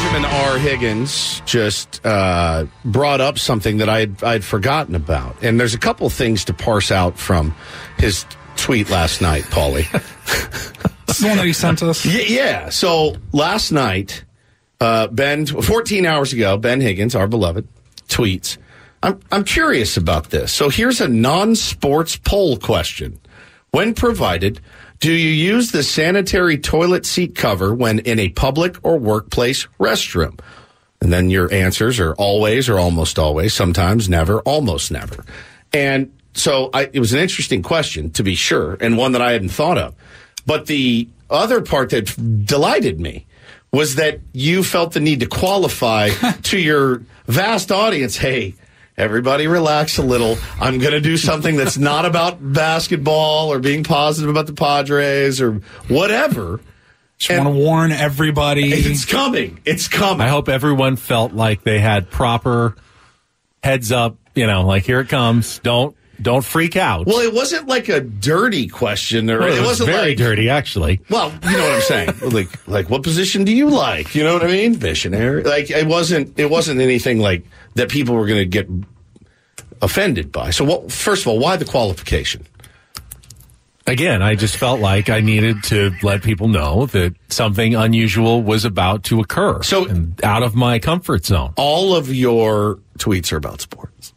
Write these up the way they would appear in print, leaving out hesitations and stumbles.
Benjamin R. Higgins just brought up something that I'd forgotten about. And there's a couple things to parse out from his tweet last night, Paulie. This is the one that he sent us? Yeah. So last night, 14 hours ago, Ben Higgins, our beloved, tweets, I'm curious about this. So here's a non-sports poll question. When provided, do you use the sanitary toilet seat cover when in a public or workplace restroom? And then your answers are always or almost always, sometimes never, almost never. And so it was an interesting question, to be sure, and one that I hadn't thought of. But the other part that delighted me was that you felt the need to qualify to your vast audience, hey, everybody relax a little. I'm going to do something that's not about basketball or being positive about the Padres or whatever. Just want to warn everybody. It's coming. It's coming. I hope everyone felt like they had proper heads up, like here it comes. Don't freak out. Well, it wasn't like a dirty question, or it wasn't very dirty, actually. Well, you know what I'm saying. like what position do you like? You know what I mean? Missionary. Like it wasn't anything like that people were going to get offended by. So, first of all, why the qualification? Again, I just felt like I needed to let people know that something unusual was about to occur. So, out of my comfort zone. All of your tweets are about sports.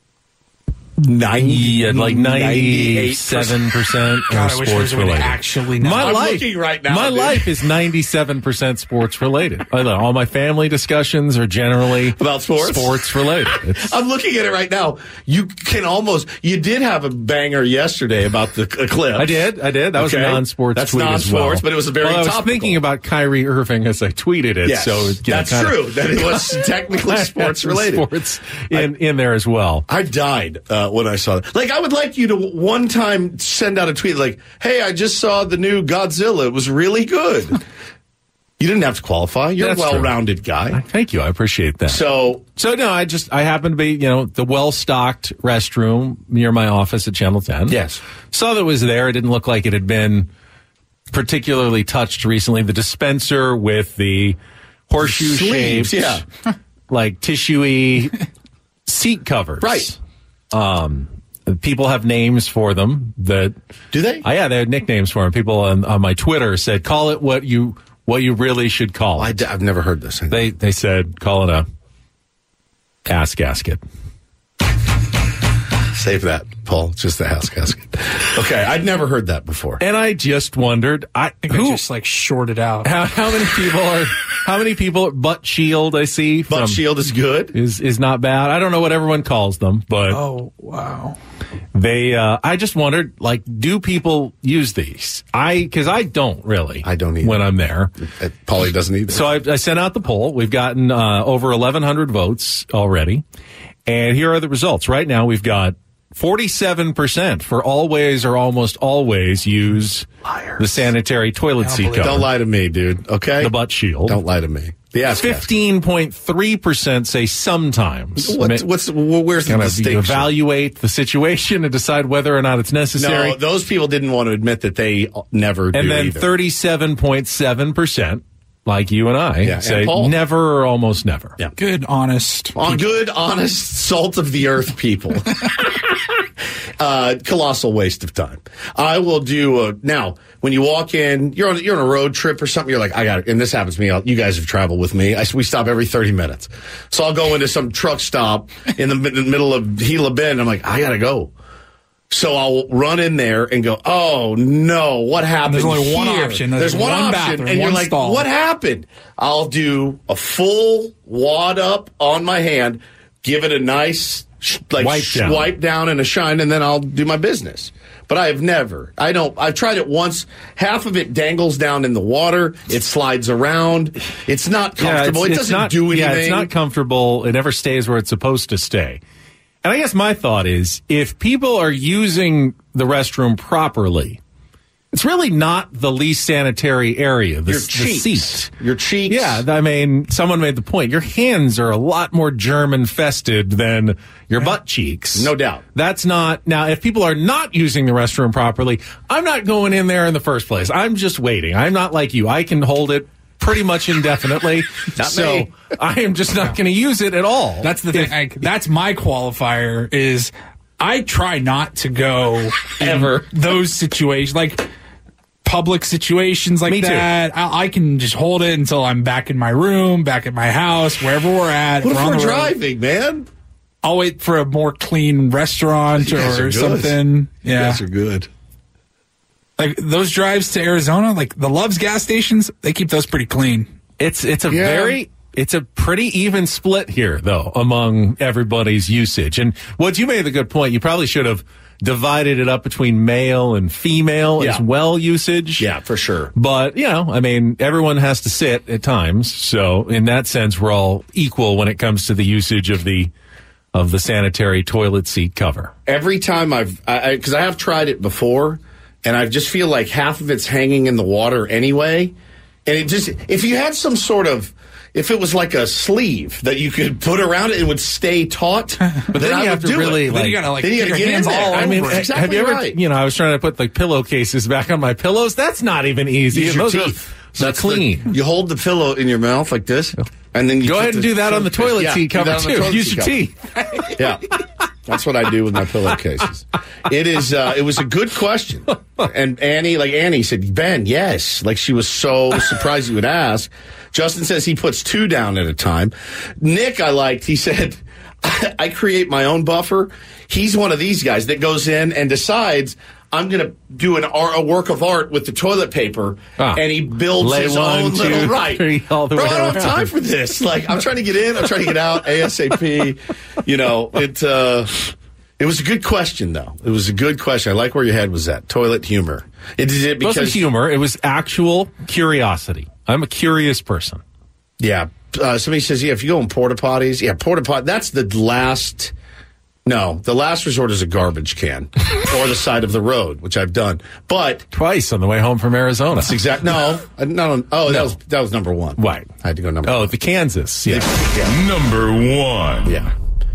97% God, are sports related. Actually, know. I'm looking right now. My life is 97% sports related. All my family discussions are generally about sports related. I'm looking at it right now. You did have a banger yesterday about the eclipse. I did. That was a non-sports That's tweet non-sports, as well. but it was a very topical. I was topical. thinking about Kyrie Irving as I tweeted it. Yes, so that's true. That it was technically sports related. Sports in there as well. I died when I saw that. Like, I would like you to one time send out a tweet like, hey, I just saw the new Godzilla. It was really good. You didn't have to qualify. You're a well-rounded guy. Thank you. I appreciate that. So no, I happened to be, the well-stocked restroom near my office at Channel 10. Yes. Saw that it was there. It didn't look like it had been particularly touched recently. The dispenser with the horseshoe-shaped, like tissue-y seat covers. Right. People have names for them. Do they? Yeah, they had nicknames for them. People on my Twitter said, call it what you really should call it. I've never heard this. They said, call it a ass gasket. Save that, Paul. It's just the ass gasket. Okay, I'd never heard that before. And I just wondered, I just shorted out. How many people butt shield I see? Butt shield is good. Is not bad. I don't know what everyone calls them, but oh wow. I just wondered, do people use these? Because I don't really. I don't either. When I'm there. Paulie doesn't either. So I sent out the poll. We've gotten over 1,100 votes already. And here are the results. Right now we've got 47% for always or almost always use the sanitary toilet seat cover. Don't lie to me, dude. Okay? The butt shield. Don't lie to me. The ass 15.3% say sometimes. Where's the distinction? Evaluate the situation and decide whether or not it's necessary. No, those people didn't want to admit that they never do. And then 37.7%. Like you and I say never or almost never. Yeah. Good, honest. Good, honest, salt of the earth people. Colossal waste of time. I will do now. When you walk in, you're on a road trip or something. You're like, I got it. And this happens to me. You guys have traveled with me. We stop every 30 minutes. So I'll go into some truck stop in the middle of Gila Bend. I'm like, I gotta go. So I'll run in there and go, oh, no, what happened? And there's only here? one option. There's one option. Bathroom, and you're like, stall. What happened? I'll do a full wad up on my hand, give it a nice wipe down and a shine, and then I'll do my business. But I've tried it once. Half of it dangles down in the water. It slides around. It's not comfortable. It doesn't do anything. Yeah, it's not comfortable. It never stays where it's supposed to stay. And I guess my thought is, if people are using the restroom properly, it's really not the least sanitary area, the seat. Your cheeks. Yeah, I mean, someone made the point. Your hands are a lot more germ-infested than your butt cheeks. No doubt. That's not... Now, if people are not using the restroom properly, I'm not going in there in the first place. I'm just waiting. I'm not like you. I can hold it pretty much indefinitely. So me. I am just not going to use it at all. That's the thing. That's my qualifier is I try not to go Ever. in those situations, like public situations like Me too. that. I can just hold it until I'm back in my room, back at my house, wherever we're at. What if on we're the road. driving, man? I'll wait for a more clean restaurant You guys are or good. something. You Yeah. guys are good. Like those drives to Arizona, like the Love's gas stations, they keep those pretty clean. It's a pretty even split here, though, among everybody's usage. And what you made a good point. You probably should have divided it up between male and female Yeah. as well usage. Yeah, for sure. But, I mean, everyone has to sit at times. So in that sense, we're all equal when it comes to the usage of the sanitary toilet seat cover. Every time because I have tried it before, and I just feel like half of it's hanging in the water anyway. And it just, if you had some sort of, if it was like a sleeve that you could put around it and would stay taut, but then you have to really, Then you gotta then you get your get hands in there. all I over mean, it. exactly have you ever, right. I was trying to put like pillowcases back on my pillows. That's not even easy. Use your Those are- teeth. That's clean. You hold the pillow in your mouth like this, and then you Go put ahead and do that on the toilet Yeah, seat do cover that on the too. toilet Use seat your cover. teeth. Yeah, that's what I do with my pillowcases. It is. It was a good question, and Annie said, Ben, yes. Like she was so surprised you would ask. Justin says he puts 2 down at a time. Nick, I liked. He said, I create my own buffer. He's one of these guys that goes in and decides, I'm going to do a work of art with the toilet paper, and he builds Lay his 1, own 2, little right. 3, all the Bro, way I don't have around. time for this. Like, I'm trying to get in, I'm trying to get out ASAP. It was a good question, though. It was a good question. I like where your head was at. Toilet humor. It wasn't humor. It was actual curiosity. I'm a curious person. Yeah. Somebody says, if you go in porta potties, that's the last. No, the last resort is a garbage can or the side of the road, which I've done. But Twice on the way home from Arizona. that's exact. No, no. Oh, that was number 1. Right. I had to go number. Oh, the Kansas. Yeah. Number 1. Yeah.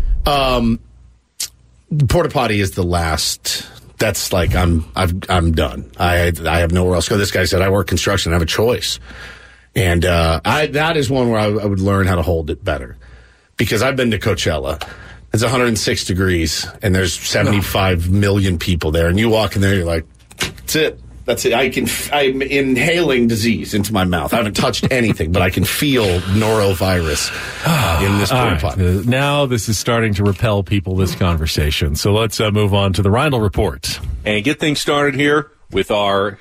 Porta potty is the last. That's like I'm done. I have nowhere else to go. This guy said I work construction. I have a choice, and that is one where I would learn how to hold it better, because I've been to Coachella. It's 106 degrees, and there's 75 million people there, and you walk in there, you're like, that's it. I'm inhaling disease into my mouth. I haven't touched anything, but I can feel norovirus in this porta potty. Now this is starting to repel people, this conversation. So let's move on to the Reindl Report. And get things started here with our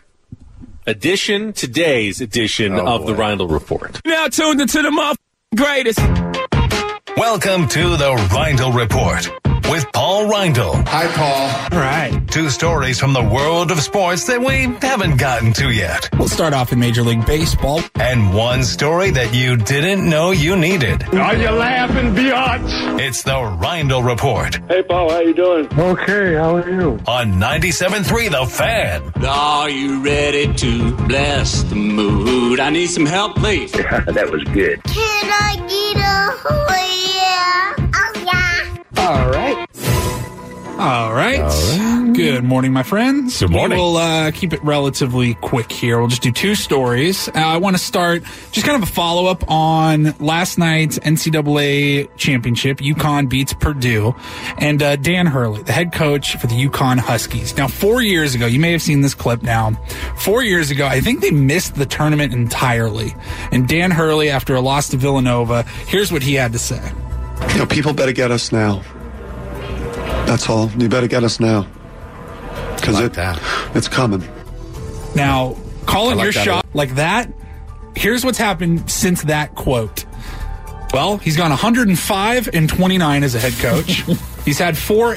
today's edition of the Reindl Report. Now tuned into the greatest. Welcome to the Reindl Report with Paul Reindl. Hi, Paul. All right. 2 stories from the world of sports that we haven't gotten to yet. We'll start off in Major League Baseball. And 1 story that you didn't know you needed. Are you laughing, biatch? It's the Reindl Report Hey, Paul, how you doing? Okay, how are you? on 97.3 The Fan. Are you ready to bless the mood? I need some help, please. That was good. Can I get a yeah? Oh, yeah. All right. All right. Good morning, my friends. Good morning. We'll keep it relatively quick here. We'll just do 2 stories. I want to start just kind of a follow-up on last night's NCAA championship. UConn beats Purdue. And Dan Hurley, the head coach for the UConn Huskies. Now, 4 years ago, you may have seen this clip now. 4 years ago, I think they missed the tournament entirely. And Dan Hurley, after a loss to Villanova, here's what he had to say. People better get us now. That's all. You better get us now. Because it's coming. Now, calling your that shot like that, here's what's happened since that quote. Well, he's gone 105-29 as a head coach. He's had 4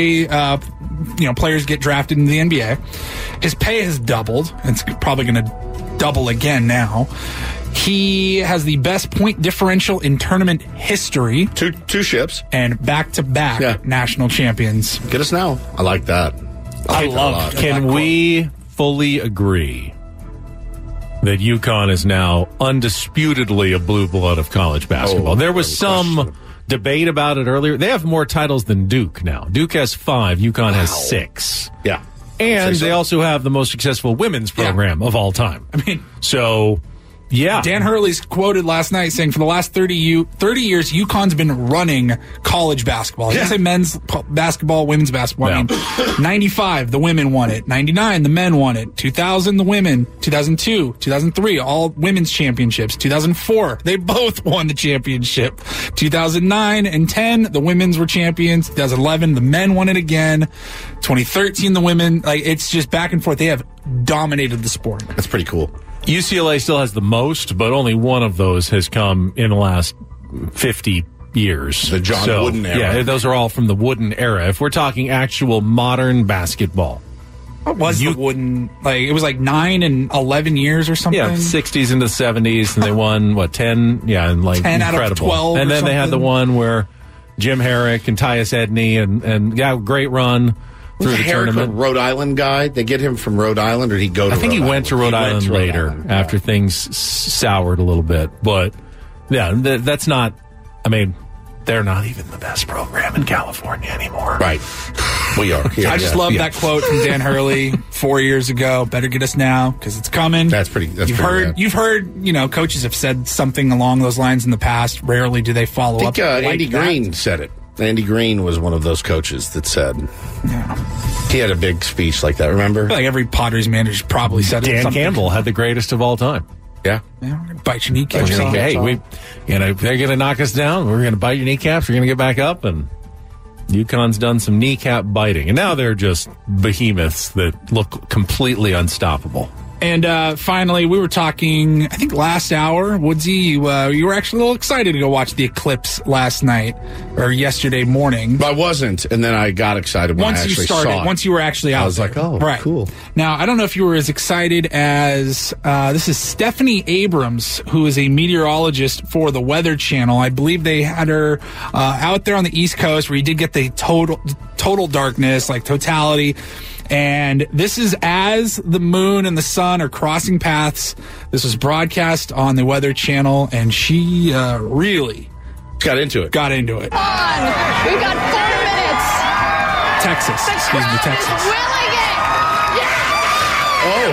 NBA players get drafted in the NBA. His pay has doubled. It's probably going to double again now. He has the best point differential in tournament history. Two ships. And back-to-back national champions. Get us now. I like that. I love it. Can we fully agree that UConn is now undisputedly a blue blood of college basketball? There was some debate about it earlier. They have more titles than Duke now. Duke has 5. UConn has 6. Yeah. And they also have the most successful women's program of all time. I mean, So Yeah. Dan Hurley's quoted last night saying for the last 30 years, UConn's been running college basketball. He didn't say men's basketball, women's basketball. Yeah. I mean, 95, the women won it. 99, the men won it. 2000, the women. 2002, 2003, all women's championships. 2004, they both won the championship. 2009 and 10, the women's were champions. 2011, the men won it again. 2013, the women. Like, it's just back and forth. They have dominated the sport. That's pretty cool. UCLA still has the most, but only one of those has come in the last 50 years. The John Wooden era. Yeah, those are all from the Wooden era. If we're talking actual modern basketball. What was the Wooden? Like, it was like 9 and 11 years or something? Yeah, 60s into 70s, and they won, 10? Yeah, and 10 incredible. out of 12 and then they had the one where Jim Herrick and Tyus Edney, and great run through the Herrick, tournament. a Rhode Island guy. They get him from Rhode Island, or did he go to I think Rhode he went to Rhode Island later after things soured a little bit. But, yeah, that's not, I mean, they're not even the best program in California anymore. Right. We are. Yeah, I just love that quote from Dan Hurley 4 years ago. Better get us now because it's coming. That's pretty. You've heard. Coaches have said something along those lines in the past. Rarely do they follow I think up. Andy Green said it. Andy Green was one of those coaches that said. Yeah. He had a big speech like that. Remember? I feel like every Padres manager probably said it. Dan Campbell had the greatest of all time. Yeah. We're gonna bite your kneecaps. Hey, they're going to knock us down. We're going to bite your kneecaps. We're going to get back up. And UConn's done some kneecap biting. And now they're just behemoths that look completely unstoppable. And finally, we were talking, I think last hour, Woodsy, you were actually a little excited to go watch the eclipse last night or yesterday morning. I wasn't, and then I got excited when I actually saw it. Once you were actually out I was there. like, oh, right. Cool. Now, I don't know if you were as excited as, this is Stephanie Abrams, who is a meteorologist for the Weather Channel. I believe they had her out there on the East Coast where you did get the total darkness, like totality. And this is as the moon and the sun are crossing paths. This was broadcast on the Weather Channel, and she really got into it. We've got 4 minutes. Texas. Excuse me, Texas. Willing it. Yeah. Oh.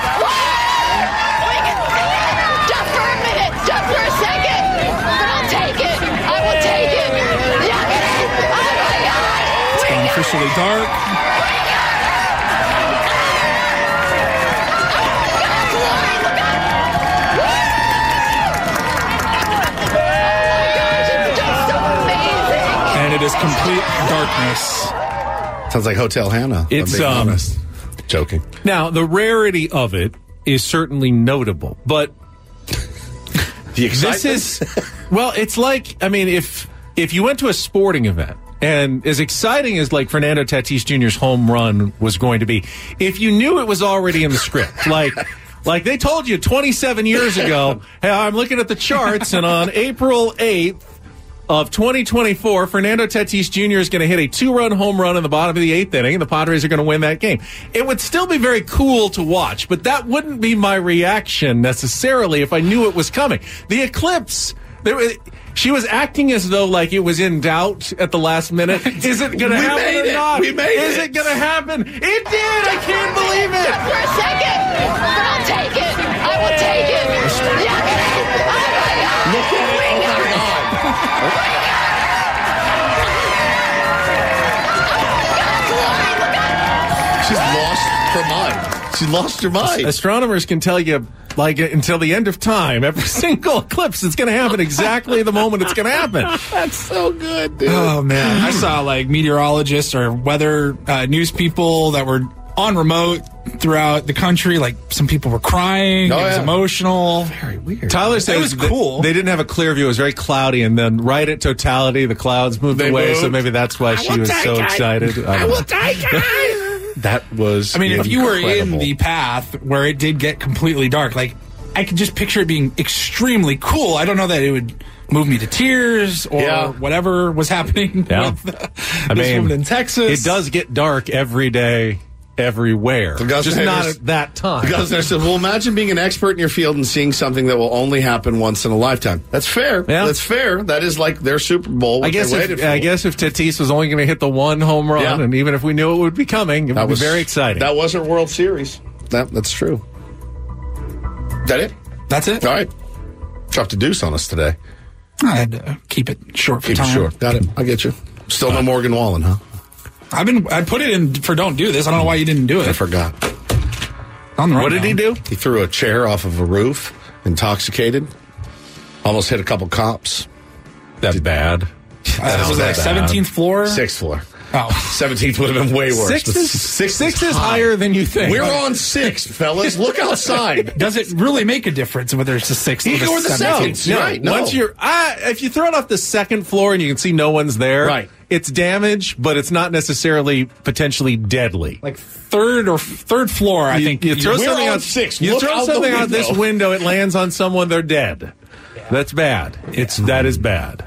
Just for a minute. Just for a second. But I'll take it. I will take it. Yeah. Oh, my God. It's gone officially dark. And it is complete darkness. Sounds like Hotel Hannah. It's honest. Joking. Now, the rarity of it is certainly notable, but the excitement? This is, well, it's like, I mean, if you went to a sporting event, and as exciting as like Fernando Tatis Jr.'s home run was going to be, if you knew it was already in the script, like they told you 27 years ago, hey, I'm looking at the charts, and on April 8th of 2024, Fernando Tatis Jr. is going to hit a 2-run home run in the bottom of the 8th inning, and the Padres are going to win that game. It would still be very cool to watch, but that wouldn't be my reaction necessarily if I knew it was coming. The eclipse, she was acting as though like it was in doubt at the last minute. Is it going to happen or not? We made it. Is it going to happen? It did. I can't believe it. Just for a second. But I'll take it. I will take it. Yeah. Oh, my God. Look at it. Oh, my God. She's lost her mind. She lost her mind. Astronomers can tell you, like, until the end of time, every single eclipse is going to happen exactly the moment it's going to happen. That's so good, dude. Oh, man. I saw, like, meteorologists or weather news people that were on remote throughout the country. Like, some people were crying. It was emotional. Very weird. Tyler said it was cool. They didn't have a clear view. It was very cloudy, and then right at totality, the clouds moved away, so maybe that's why she was so excited. I will take it. That was, I mean, if you were in the path where it did get completely dark, like, I could just picture it being extremely cool. I don't know that it would move me to tears or whatever was happening with this woman in Texas. It does get dark every day, everywhere. Just not at that time. The governor said, well, imagine being an expert in your field and seeing something that will only happen once in a lifetime. That's fair. Yeah. That's fair. That is like their Super Bowl. I guess if Tatis was only going to hit the one home run, and even if we knew it would be coming, it would be very exciting. That wasn't World Series. That's true. Is that it? That's it. All right. Dropped a deuce on us today. I had to keep it short for Keep time. it short. Got it. I get you. Still no Morgan Wallen, huh? I put it in for don't do this. I don't know why you didn't do it. I forgot. What did he do? He threw a chair off of a roof, intoxicated. Almost hit a couple cops. That's bad. Was that 17th floor? 6th floor. Oh. 17th would have been way worse. Six is higher than you think. We're on 6th, fellas. Look outside. Does it really make a difference whether it's the 6th or the 17th? No, right. No. Once you're, if you throw it off the 2nd floor and you can see no one's there, right. It's damage, but it's not necessarily potentially deadly. Like third floor, I think. You throw something out 6th. You throw something out this window, it lands on someone, they're dead. Yeah. That's bad. That is bad.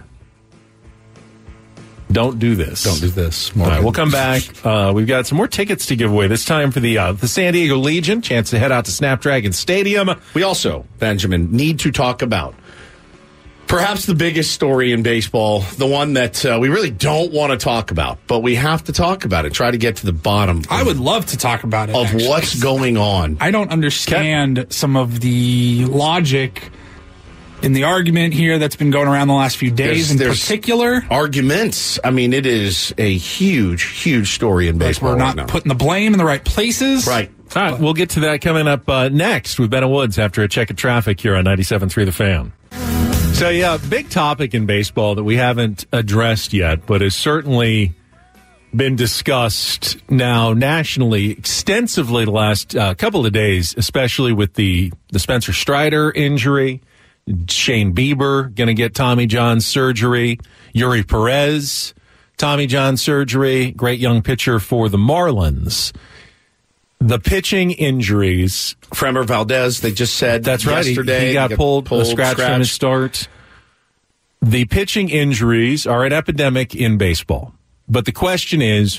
Don't do this. Don't do this. All right, we'll come back. We've got some more tickets to give away. This time for the San Diego Legion. Chance to head out to Snapdragon Stadium. We also, Benjamin, need to talk about perhaps the biggest story in baseball, the one that we really don't want to talk about, but we have to talk about it, try to get to the bottom. I would love to talk about it. Of actually. What's going on. I don't understand some of the logic in the argument here that's been going around the last few days there's particular. Arguments. I mean, it is a huge, huge story in baseball. We're not putting the blame in the right places. Right. All right, we'll get to that coming up next with Bennett Woods after a check of traffic here on 97.3 The Fan. So, yeah, big topic in baseball that we haven't addressed yet, but has certainly been discussed now nationally extensively the last couple of days, especially with the Spencer Strider injury. Shane Bieber going to get Tommy John surgery. Yuri Perez, Tommy John surgery. Great young pitcher for the Marlins. The pitching injuries. Framber Valdez, they just said that's yesterday. Right. He got pulled scratch from his start. The pitching injuries are an epidemic in baseball. But the question is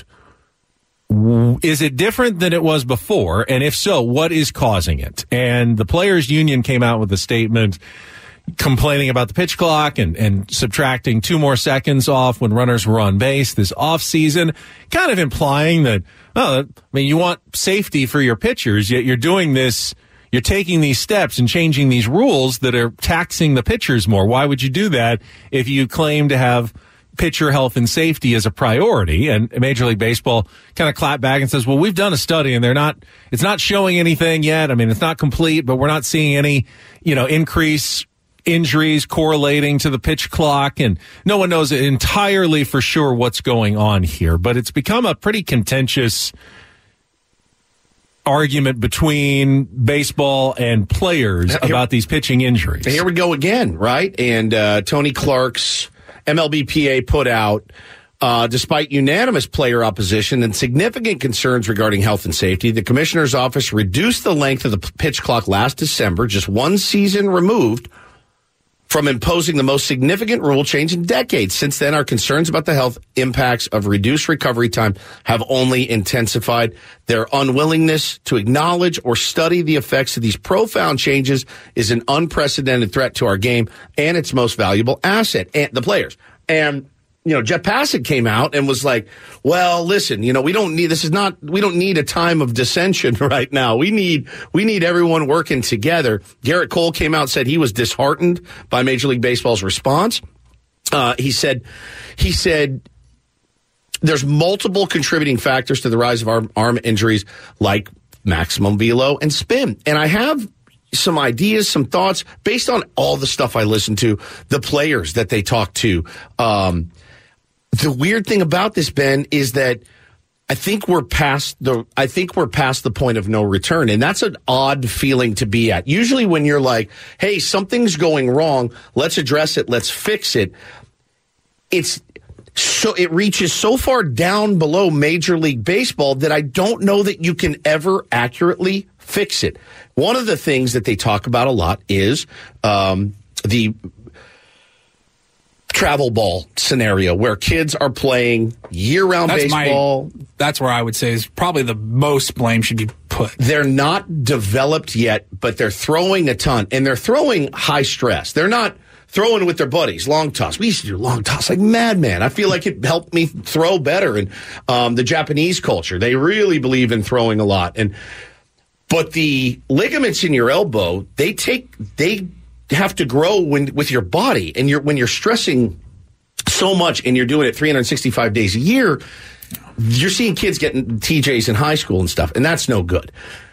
it different than it was before? And if so, what is causing it? And the Players Union came out with a statement complaining about the pitch clock and subtracting 2 more seconds off when runners were on base this offseason, kind of implying that, you want safety for your pitchers, yet you're doing this, you're taking these steps and changing these rules that are taxing the pitchers more. Why would you do that if you claim to have pitcher health and safety as a priority? And Major League Baseball kind of clapped back and says, well, we've done a study and it's not showing anything yet. I mean, it's not complete, but we're not seeing any, increase injuries correlating to the pitch clock, and no one knows entirely for sure what's going on here. But it's become a pretty contentious argument between baseball and players about these pitching injuries. Here we go again, right? And Tony Clark's MLBPA put out, despite unanimous player opposition and significant concerns regarding health and safety, the commissioner's office reduced the length of the pitch clock last December, just one season removed from imposing the most significant rule change in decades. Since then, our concerns about the health impacts of reduced recovery time have only intensified. Their unwillingness to acknowledge or study the effects of these profound changes is an unprecedented threat to our game and its most valuable asset, and the players. And Jeff Passan came out and was like, well, listen, we don't need a time of dissension right now. We need everyone working together. Garrett Cole came out and said he was disheartened by Major League Baseball's response. He said there's multiple contributing factors to the rise of arm injuries like maximum velo and spin. And I have some ideas, some thoughts based on all the stuff I listened to, the players that they talked to. The weird thing about this, Ben, is that I think we're past the point of no return, and that's an odd feeling to be at. Usually when you're like, hey, something's going wrong, let's address it, let's fix it. It reaches so far down below Major League Baseball that I don't know that you can ever accurately fix it. One of the things that they talk about a lot is the travel ball scenario where kids are playing year-round baseball. That's where I would say is probably the most blame should be put. They're not developed yet, but they're throwing a ton, and they're throwing high stress. They're not throwing with their buddies, long toss. We used to do long toss like madman. I feel like it helped me throw better. And the Japanese culture, they really believe in throwing a lot. And But the ligaments in your elbow, they have to grow with your body. And when you're stressing so much and you're doing it 365 days a year, you're seeing kids getting TJs in high school and stuff, and that's no good.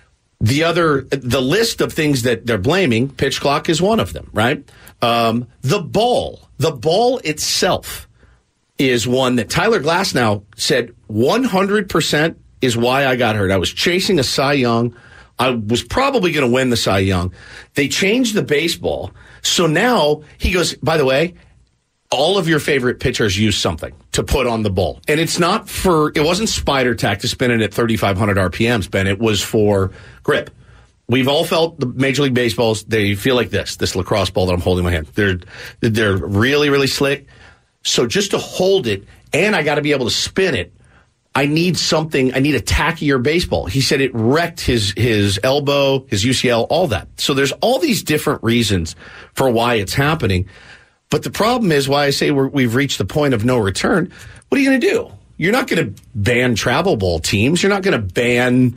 The list of things that they're blaming, pitch clock is one of them, right? The ball itself is one that Tyler Glasnow said 100% is why I got hurt. I was chasing a Cy Young. I was probably going to win the Cy Young. They changed the baseball. So now he goes, by the way, all of your favorite pitchers use something to put on the ball. And it wasn't spider tack to spin it at 3,500 RPMs, Ben. It was for grip. We've all felt the Major League Baseballs, they feel like this lacrosse ball that I'm holding in my hand. They're really, really slick. So just to hold it, and I got to be able to spin it, I need a tackier baseball. He said it wrecked his elbow, his UCL, all that. So there's all these different reasons for why it's happening. But the problem is why I say we've reached the point of no return. What are you going to do? You're not going to ban travel ball teams. You're not going to ban,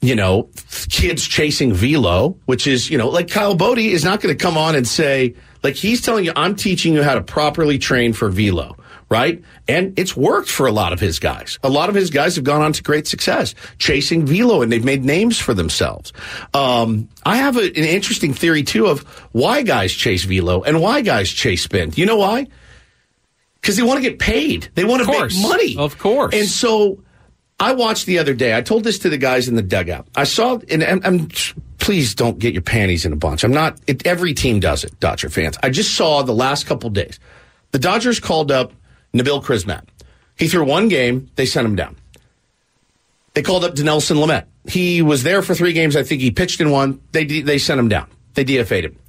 kids chasing velo, which is, like Kyle Bodie is not going to come on and say, like he's telling you, I'm teaching you how to properly train for velo. Right? And it's worked for a lot of his guys. A lot of his guys have gone on to great success chasing velo, and they've made names for themselves. I have an interesting theory, too, of why guys chase velo and why guys chase spin. You know why? Because they want to get paid. They want to make money. Of course. And so I watched the other day. I told this to the guys in the dugout. I saw, and please don't get your panties in a bunch. Every team does it, Dodger fans. I just saw the last couple days. The Dodgers called up Nabil Krismat. He threw one game. They sent him down. They called up Dinelson Lamet. He was there for 3 games. I think he pitched in one. They sent him down. They DFA'd him.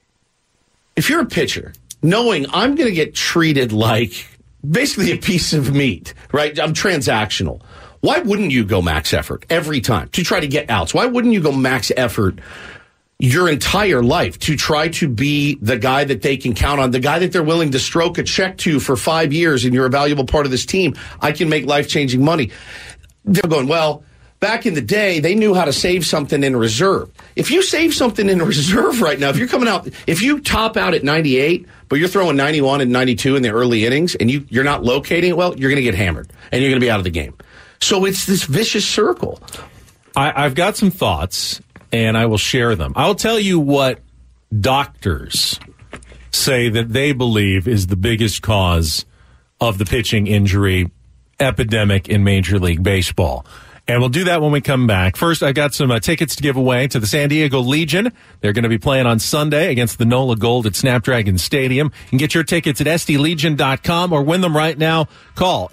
If you're a pitcher, knowing I'm going to get treated like basically a piece of meat, right? I'm transactional. Why wouldn't you go max effort every time to try to get outs? Why wouldn't you go max effort your entire life to try to be the guy that they can count on, the guy that they're willing to stroke a check to for 5 years, and you're a valuable part of this team? I can make life-changing money. They're going, well, back in the day, they knew how to save something in reserve. If you save something in reserve right now, if you top out at 98, but you're throwing 91 and 92 in the early innings, and you're not locating it well, you're going to get hammered, and you're going to be out of the game. So it's this vicious circle. I've got some thoughts, and I will share them. I'll tell you what doctors say that they believe is the biggest cause of the pitching injury epidemic in Major League Baseball. And we'll do that when we come back. First, I got some tickets to give away to the San Diego Legion. They're going to be playing on Sunday against the NOLA Gold at Snapdragon Stadium. You can get your tickets at SDLegion.com or win them right now. Call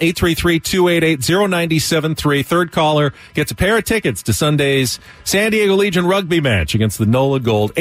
833-288-0973. Third caller gets a pair of tickets to Sunday's San Diego Legion rugby match against the NOLA Gold.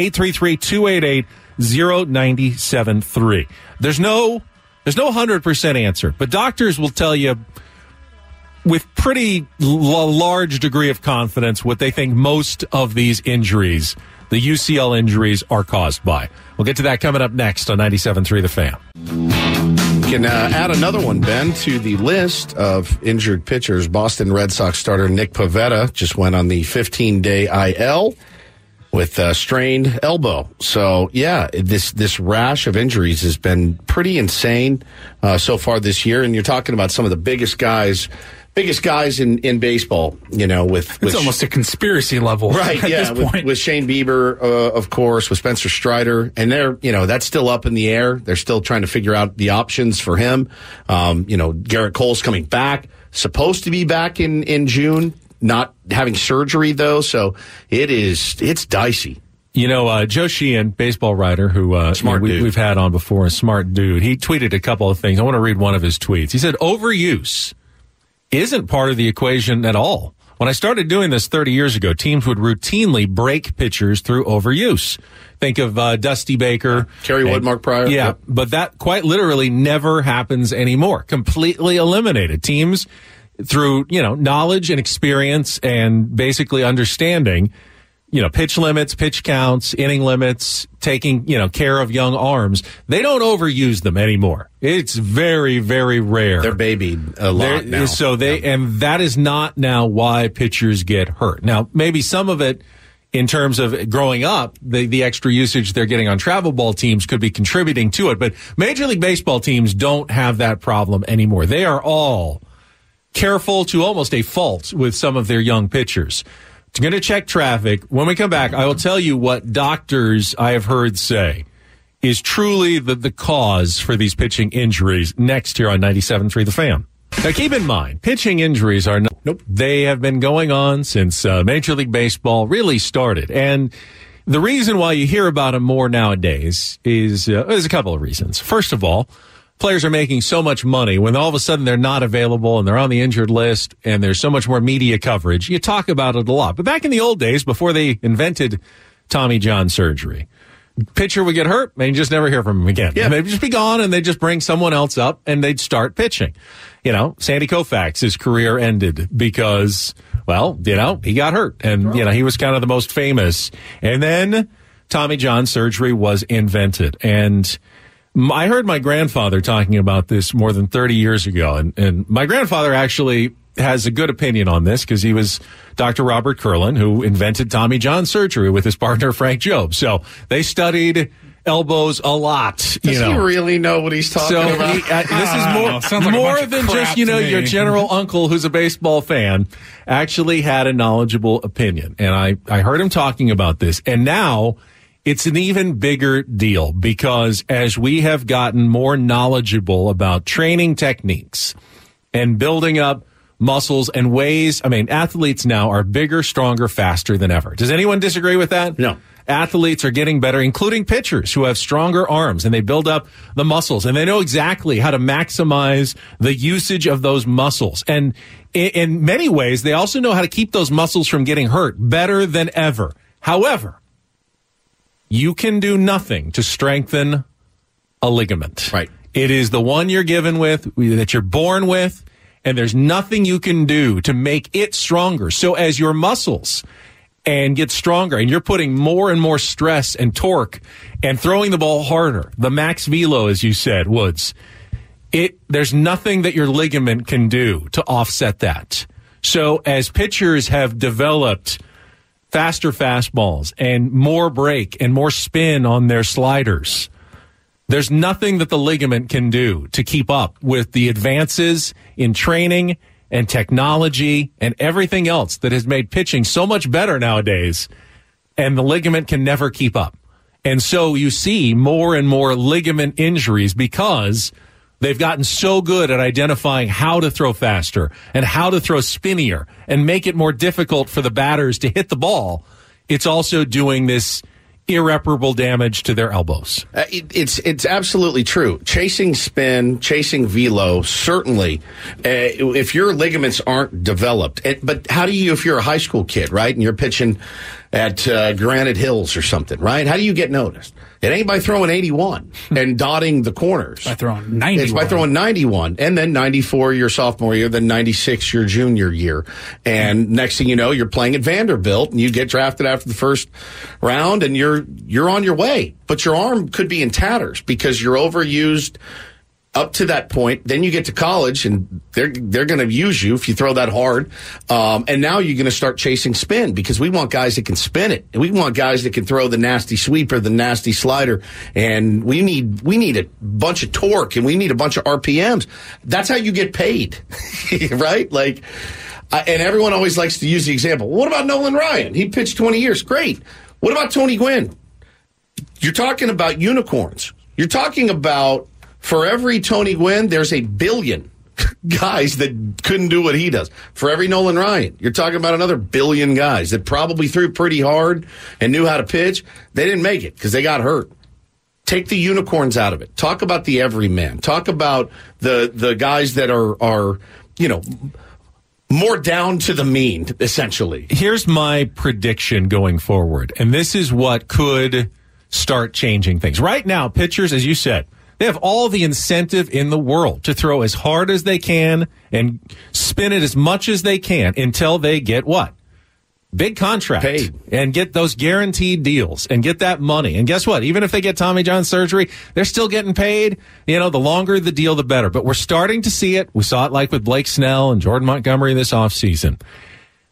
833-288-0973. There's no 100% answer, but doctors will tell you with pretty large degree of confidence what they think most of these injuries, the UCL injuries, are caused by. We'll get to that coming up next on 97.3 The Fan. You can add another one, Ben, to the list of injured pitchers. Boston Red Sox starter Nick Pivetta just went on the 15-day IL with a strained elbow. So, yeah, this rash of injuries has been pretty insane so far this year. And you're talking about some of the biggest guys in baseball, it's almost a conspiracy level, right? At yeah, this point. With Shane Bieber, of course, with Spencer Strider, and that's still up in the air. They're still trying to figure out the options for him. Garrett Cole's coming back, supposed to be back in June, not having surgery though, so it's dicey. Joe Sheehan, baseball writer who smart dude. We've had on before, a smart dude. He tweeted a couple of things. I want to read one of his tweets. He said, "Overuse isn't part of the equation at all. When I started doing this 30 years ago, teams would routinely break pitchers through overuse. Think of Dusty Baker. Kerry Wood, Mark Pryor. Yeah, yep. But that quite literally never happens anymore. Completely eliminated. Teams, through, knowledge and experience and basically understanding, pitch limits, pitch counts, inning limits, taking, care of young arms. They don't overuse them anymore. It's very, very rare. They're babied a lot now. So and that is not now why pitchers get hurt. Now, maybe some of it in terms of growing up, the extra usage they're getting on travel ball teams could be contributing to it. But Major League Baseball teams don't have that problem anymore. They are all careful to almost a fault with some of their young pitchers. It's going to check traffic. When we come back, I will tell you what doctors I have heard say is truly the cause for these pitching injuries next here on 97.3 The Fan. Now, keep in mind, pitching injuries are nope. They have been going on since Major League Baseball really started. And the reason why you hear about them more nowadays is there's a couple of reasons. First of all, players are making so much money when all of a sudden they're not available and they're on the injured list and there's so much more media coverage. You talk about it a lot. But back in the old days, before they invented Tommy John surgery, pitcher would get hurt and you just never hear from him again. Yeah. And they'd just be gone and they'd just bring someone else up and they'd start pitching. You know, Sandy Koufax, his career ended because, well, you know, he got hurt and, you know, he was kind of the most famous. And then Tommy John surgery was invented. And I heard my grandfather talking about this more than 30 years ago. And my grandfather actually has a good opinion on this because he was Dr. Robert Kurlan, who invented Tommy John surgery with his partner Frank Jobe. So they studied elbows a lot. Does he really know what he's talking about? This is more than just, you know, your general uncle who's a baseball fan actually had a knowledgeable opinion. And I heard him talking about this. And now it's an even bigger deal because as we have gotten more knowledgeable about training techniques and building up muscles and ways, I mean, athletes now are bigger, stronger, faster than ever. Does anyone disagree with that? No. Athletes are getting better, including pitchers who have stronger arms and they build up the muscles and they know exactly how to maximize the usage of those muscles. And in many ways, they also know how to keep those muscles from getting hurt better than ever. However, you can do nothing to strengthen a ligament. Right. It is the one you're given with, that you're born with, and there's nothing you can do to make it stronger. So as your muscles and get stronger and you're putting more and more stress and torque and throwing the ball harder, the max velo, as you said, Woods, there's nothing that your ligament can do to offset that. So as pitchers have developed faster fastballs and more break and more spin on their sliders, there's nothing that the ligament can do to keep up with the advances in training and technology and everything else that has made pitching so much better nowadays, and the ligament can never keep up. And so you see more and more ligament injuries because they've gotten so good at identifying how to throw faster and how to throw spinnier and make it more difficult for the batters to hit the ball. It's also doing this irreparable damage to their elbows. It's absolutely true. Chasing spin, chasing velo, certainly, if your ligaments aren't developed. But how do you, if you're a high school kid, right, and you're pitching at Granite Hills or something, right? How do you get noticed? It ain't by throwing 81 and dotting the corners. By throwing 91. It's by throwing 91, and then 94 your sophomore year, then 96 your junior year. And next thing you know, you're playing at Vanderbilt, and you get drafted after the first round, and you're on your way. But your arm could be in tatters because you're overused up to that point. Then you get to college, and they're going to use you if you throw that hard. And now you're going to start chasing spin because we want guys that can spin it. And we want guys that can throw the nasty sweeper, the nasty slider. And we need a bunch of torque, and we need a bunch of RPMs. That's how you get paid, right? Like, and everyone always likes to use the example. What about Nolan Ryan? He pitched 20 years. Great. What about Tony Gwynn? You're talking about unicorns. You're talking about, for every Tony Gwynn, there's a billion guys that couldn't do what he does. For every Nolan Ryan, you're talking about another billion guys that probably threw pretty hard and knew how to pitch. They didn't make it because they got hurt. Take the unicorns out of it. Talk about the everyman. Talk about the guys that are more down to the mean, essentially. Here's my prediction going forward, and this is what could start changing things. Right now, pitchers, as you said, they have all the incentive in the world to throw as hard as they can and spin it as much as they can until they get what? Big contract. Paid. And get those guaranteed deals and get that money. And guess what? Even if they get Tommy John surgery, they're still getting paid. You know, the longer the deal, the better. But we're starting to see it. We saw it like with Blake Snell and Jordan Montgomery this offseason.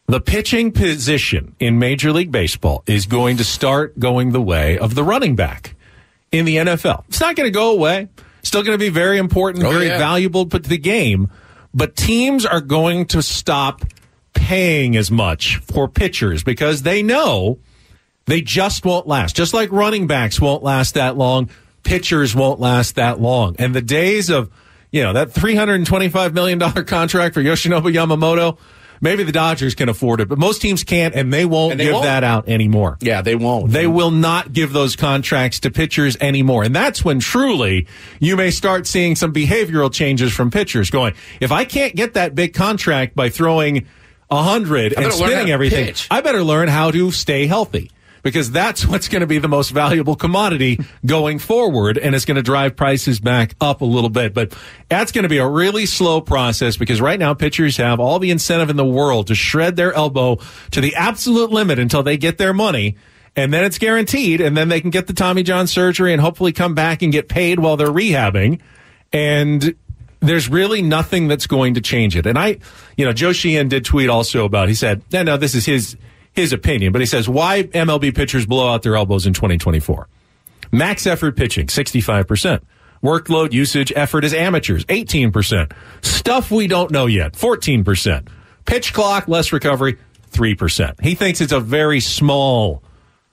The pitching position in Major League Baseball is going to start going the way of the running back in the NFL. It's not going to go away. Still going to be very important, very valuable to the game. But teams are going to stop paying as much for pitchers because they know they just won't last. Just like running backs won't last that long, pitchers won't last that long. And the days of, that $325 million contract for Yoshinobu Yamamoto, maybe the Dodgers can afford it, but most teams can't, and they won't give that out anymore. Yeah, they won't. They will not give those contracts to pitchers anymore. And that's when truly you may start seeing some behavioral changes from pitchers going, if I can't get that big contract by throwing 100 and spinning everything, I better learn how to stay healthy. Because that's what's going to be the most valuable commodity going forward, and it's going to drive prices back up a little bit. But that's going to be a really slow process because right now pitchers have all the incentive in the world to shred their elbow to the absolute limit until they get their money, and then it's guaranteed, and then they can get the Tommy John surgery and hopefully come back and get paid while they're rehabbing. And there's really nothing that's going to change it. And Joe Sheehan did tweet also about, he said, no, this is his opinion, but he says, why MLB pitchers blow out their elbows in 2024? Max effort pitching, 65%. Workload, usage, effort as amateurs, 18%. Stuff we don't know yet, 14%. Pitch clock, less recovery, 3%. He thinks it's a very small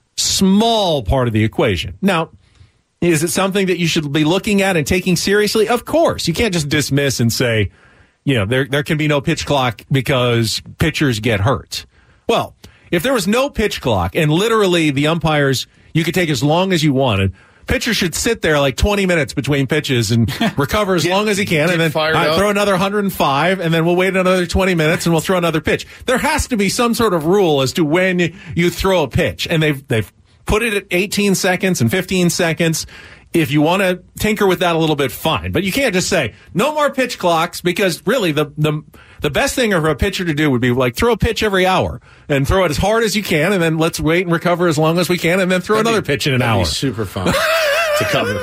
part of the equation. Now, is it something that you should be looking at and taking seriously? Of course. You can't just dismiss and say, there can be no pitch clock because pitchers get hurt. Well, if there was no pitch clock and literally the umpires, you could take as long as you wanted, pitcher should sit there like 20 minutes between pitches and recover as long as he can and then throw another 105 and then we'll wait another 20 minutes and we'll throw another pitch. There has to be some sort of rule as to when you throw a pitch. And they've put it at 18 seconds and 15 seconds. If you want to tinker with that a little bit, fine. But you can't just say, no more pitch clocks, because really the best thing for a pitcher to do would be like throw a pitch every hour and throw it as hard as you can, and then let's wait and recover as long as we can, and then throw another pitch in an hour. That'd be super fun to cover.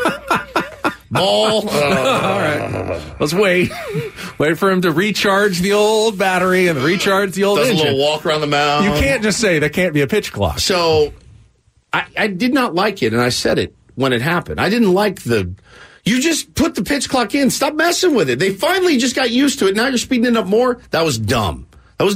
Ball. All right. Let's wait. Wait for him to recharge the old battery and recharge the old engine. Does a little walk around the mound. You can't just say there can't be a pitch clock. So I did not like it, and I said it when it happened. I didn't like you just put the pitch clock in. Stop messing with it. They finally just got used to it. Now you're speeding it up more. That was dumb.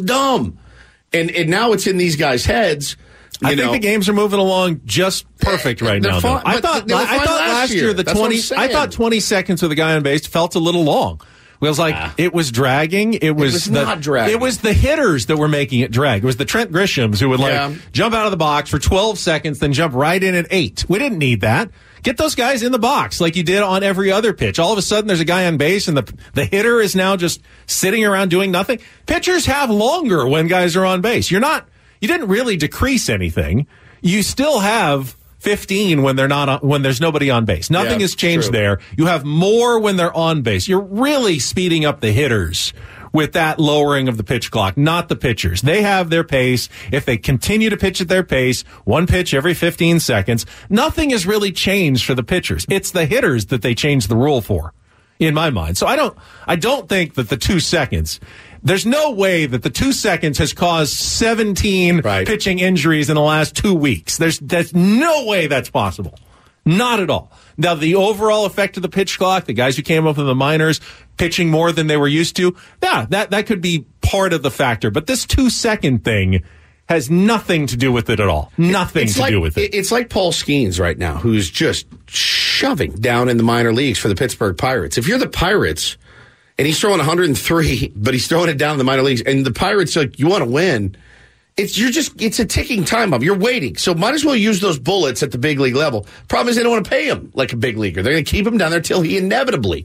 And now it's in these guys' heads. I think the games are moving along just perfect right now. I thought last year I thought 20 seconds with a guy on base felt a little long. It was like it was dragging. It was not dragging. It was the hitters that were making it drag. It was the Trent Grishams who would jump out of the box for 12 seconds, then jump right in at 8. We didn't need that. Get those guys in the box like you did on every other pitch. All of a sudden, there's a guy on base, and the hitter is now just sitting around doing nothing. Pitchers have longer when guys are on base. You didn't really decrease anything. You still have 15 when when there's nobody on base. Nothing has changed there. You have more when they're on base. You're really speeding up the hitters with that lowering of the pitch clock, not the pitchers. They have their pace. If they continue to pitch at their pace, one pitch every 15 seconds, nothing has really changed for the pitchers. It's the hitters that they changed the rule for, in my mind. So I don't think that the 2 seconds, there's no way that the 2 seconds has caused 17 pitching injuries in the last 2 weeks. There's no way that's possible. Not at all. Now, the overall effect of the pitch clock, the guys who came up in the minors pitching more than they were used to, that could be part of the factor. But this 2 second thing has nothing to do with it at all. Nothing to do with it. It's like Paul Skeens right now, who's just shoving down in the minor leagues for the Pittsburgh Pirates. If you're the Pirates and he's throwing 103, but he's throwing it down in the minor leagues, and the Pirates are like, you want to win, it's a ticking time bomb. You're waiting. So might as well use those bullets at the big league level. Problem is they don't want to pay him like a big leaguer. They're going to keep him down there till he inevitably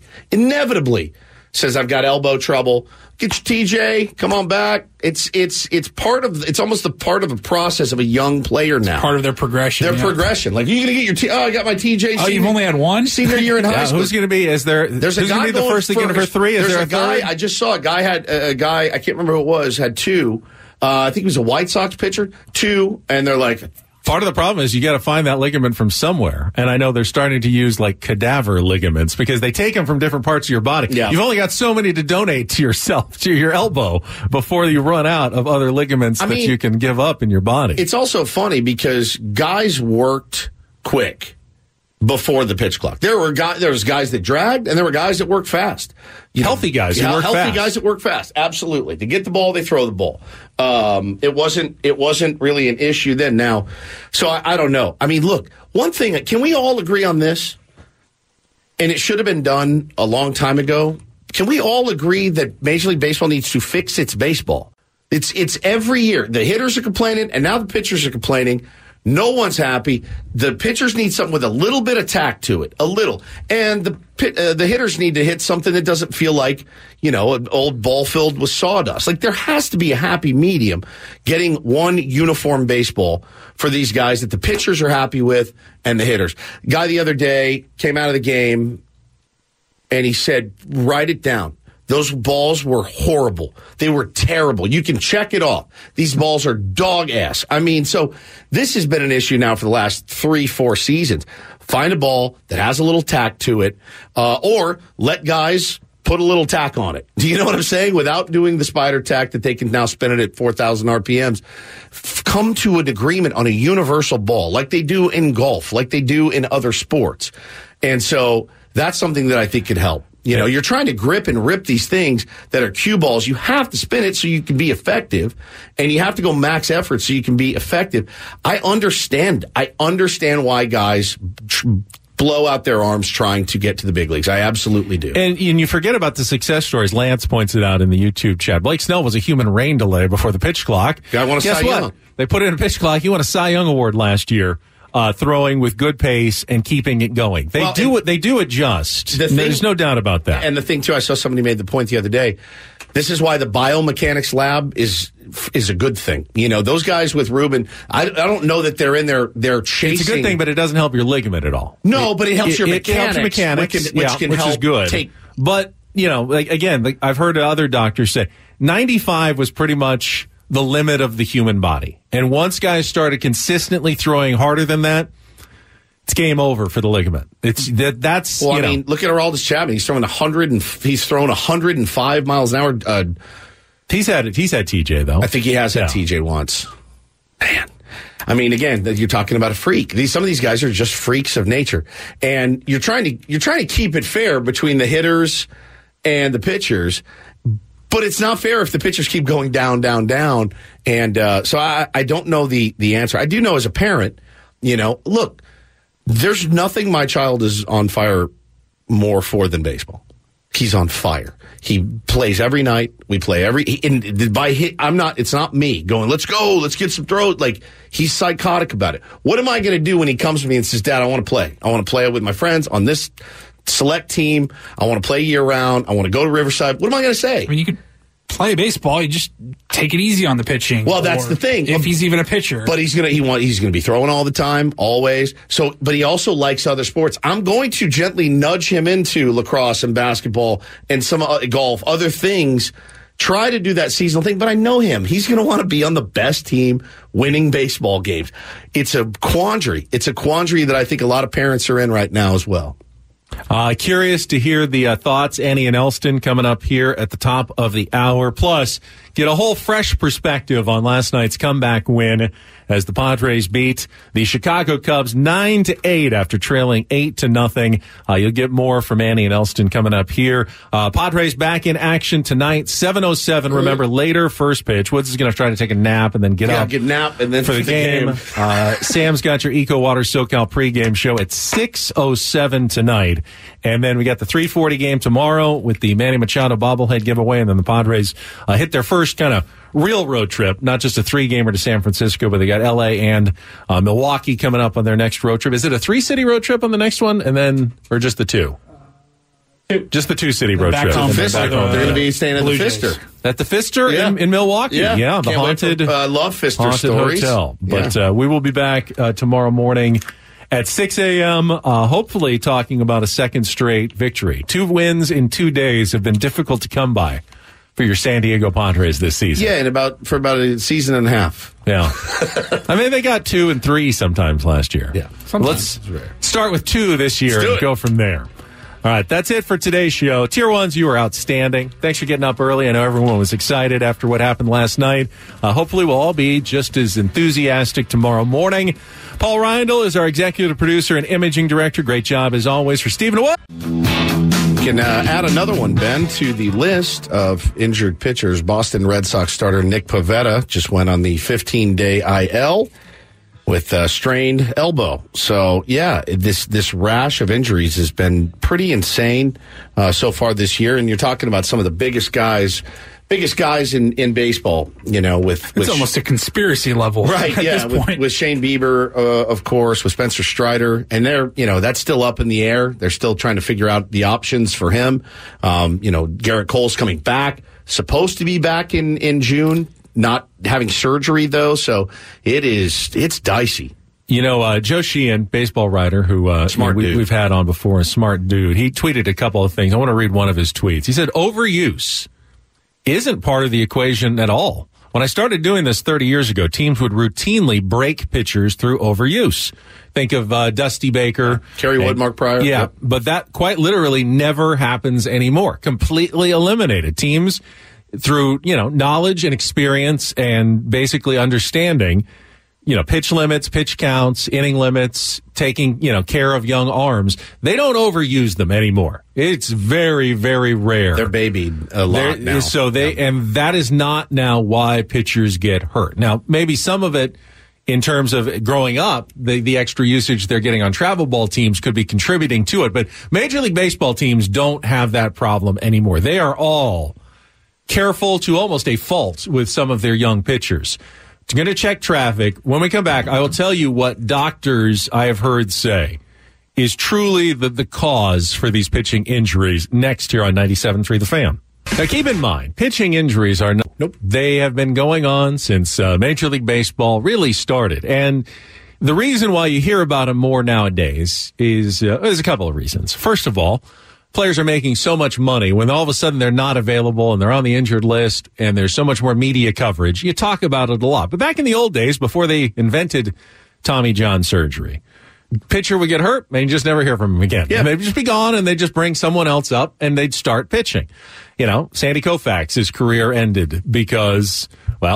says, I've got elbow trouble. Get your TJ. Come on back. It's almost a part of a process of a young player now. It's part of their progression. Progression. Like, you're going to get your I got my TJ. Oh, you've only had one? Senior year in high school. Who's going to be? There's who's going to be the first to get it for 3? Is there a guy? I just saw a guy I can't remember who it was, had 2. I think he was a White Sox pitcher, 2, and they're like, Part of the problem is you got to find that ligament from somewhere. And I know they're starting to use like cadaver ligaments because they take them from different parts of your body. Yeah. You've only got so many to donate to yourself, to your elbow, before you run out of other ligaments that you can give up in your body. It's also funny because guys worked quick before the pitch clock. There was guys that dragged, and there were guys that worked fast. Healthy guys who work fast. Healthy guys that work fast. Absolutely. To get the ball, they throw the ball. It wasn't really an issue then. Now, so I don't know. I mean, look, one thing, can we all agree on this? And it should have been done a long time ago. Can we all agree that Major League Baseball needs to fix its baseball? It's every year. The hitters are complaining, and now the pitchers are complaining. No one's happy. The pitchers need something with a little bit of tact to it, a little. And the hitters need to hit something that doesn't feel like, an old ball filled with sawdust. Like, there has to be a happy medium getting one uniform baseball for these guys that the pitchers are happy with and the hitters. Guy the other day came out of the game and he said, write it down. Those balls were horrible. They were terrible. You can check it off. These balls are dog ass. I mean, so this has been an issue now for the last 3-4 seasons. Find a ball that has a little tack to it, or let guys put a little tack on it. Do you know what I'm saying? Without doing the spider tack that they can now spin it at 4,000 RPMs. Come to an agreement on a universal ball like they do in golf, like they do in other sports. And so that's something that I think could help. You're trying to grip and rip these things that are cue balls. You have to spin it so you can be effective, and you have to go max effort so you can be effective. I understand why guys blow out their arms trying to get to the big leagues. I absolutely do. And you forget about the success stories. Lance points it out in the YouTube chat. Blake Snell was a human rain delay before the pitch clock. I want a Cy Young. They put in a pitch clock. He won a Cy Young award last year. Throwing with good pace and keeping it going. They do adjust. There's no doubt about that. And the thing, too, I saw somebody made the point the other day. This is why the biomechanics lab is a good thing. Those guys with Ruben, I don't know that they're in there, they're chasing. It's a good thing, but it doesn't help your ligament at all. No, but it helps your mechanics. It helps your mechanics, which help is good. But, I've heard other doctors say 95 was pretty much the limit of the human body. And once guys started consistently throwing harder than that, it's game over for the ligament. That's look at Aroldis Chapman. He's thrown 105 miles an hour. He's had TJ though. I think he has had TJ once. Man. I mean, again, you're talking about a freak. Some of these guys are just freaks of nature. And you're trying to keep it fair between the hitters and the pitchers. But it's not fair if the pitchers keep going down, down, down. And so I don't know the answer. I do know as a parent, look, there's nothing my child is on fire more for than baseball. He's on fire. He plays every night. We play it's not me going, let's go, let's get some throws. Like, he's psychotic about it. What am I going to do when he comes to me and says, Dad, I want to play. I want to play with my friends on this select team. I want to play year round. I want to go to Riverside. What am I going to say? I mean, you could play baseball. You just take it easy on the pitching. Well, that's the thing. If he's even a pitcher, but he's gonna be throwing all the time, always. So, but he also likes other sports. I'm going to gently nudge him into lacrosse and basketball and some golf, other things. Try to do that seasonal thing, but I know him. He's going to want to be on the best team winning baseball games. It's a quandary. It's a quandary that I think a lot of parents are in right now as well. Curious to hear the thoughts. Annie and Elston coming up here at the top of the hour. Plus, get a whole fresh perspective on last night's comeback win as the Padres beat the Chicago Cubs 9-8 after trailing 8-0. You'll get more from Annie and Elston coming up here. Padres back in action tonight, 7:07. Remember, later first pitch. Woods is going to try to take a nap and then get up. Get a nap and then for the game. Sam's got your Eco Water SoCal pregame show at 6:07 tonight. And then we got the 3:40 game tomorrow with the Manny Machado bobblehead giveaway. And then the Padres hit their first kind of real road trip, not just a 3-gamer to San Francisco, but they got L.A. and Milwaukee coming up on their next road trip. Is it a 3-city road trip on the next one, and then or just the 2? Just the 2-city road trip. They're going to be staying at the Pfister. At the Pfister in Milwaukee. Yeah, the haunted. Love Pfister haunted stories. Hotel. But we will be back tomorrow morning at 6 a.m., hopefully talking about a second straight victory. 2 wins in 2 days have been difficult to come by for your San Diego Padres this season. Yeah, for about a season and a half. Yeah. I mean, they got 2 and 3 sometimes last year. Yeah. Let's start with 2 this year and go from there. All right, that's it for today's show. Tier 1s, you were outstanding. Thanks for getting up early. I know everyone was excited after what happened last night. Hopefully we'll all be just as enthusiastic tomorrow morning. Paul Reindl is our executive producer and imaging director. Great job, as always, for Stephen Wood. Can add another one, Ben, to the list of injured pitchers. Boston Red Sox starter Nick Pivetta just went on the 15-day IL with a strained elbow. So, yeah, this rash of injuries has been pretty insane so far this year. And you're talking about some of the biggest guys in baseball, it's almost a conspiracy level. Right, at yeah. this point. With Shane Bieber, of course, with Spencer Strider. And that's still up in the air. They're still trying to figure out the options for him. Garrett Cole's coming back, supposed to be back in June. Not having surgery, though, so it's dicey. Joe Sheehan, baseball writer, who we've had on before, a smart dude, he tweeted a couple of things. I want to read one of his tweets. He said, overuse isn't part of the equation at all. When I started doing this 30 years ago, teams would routinely break pitchers through overuse. Think of Dusty Baker. Kerry Wood, Mark Pryor. Yeah, Yep. But that quite literally never happens anymore. Completely eliminated. Teams, through, knowledge and experience and basically understanding, pitch limits, pitch counts, inning limits, taking, care of young arms, they don't overuse them anymore. It's very, very rare. They're babied a lot now. So and that is not now why pitchers get hurt. Now, maybe some of it in terms of growing up, the extra usage they're getting on travel ball teams could be contributing to it. But Major League Baseball teams don't have that problem anymore. They are all careful to almost a fault with some of their young pitchers. It's going to check traffic. When we come back, I will tell you what doctors I have heard say is truly the cause for these pitching injuries next here on 97.3 The Fan. Now, keep in mind, pitching injuries are not... Nope. They have been going on since Major League Baseball really started. And the reason why you hear about them more nowadays is there's a couple of reasons. First of all, players are making so much money when all of a sudden they're not available and they're on the injured list and there's so much more media coverage. You talk about it a lot. But back in the old days, before they invented Tommy John surgery, pitcher would get hurt and you just never hear from him again. Yeah. And they'd just be gone and they'd just bring someone else up and they'd start pitching. Sandy Koufax, his career ended because,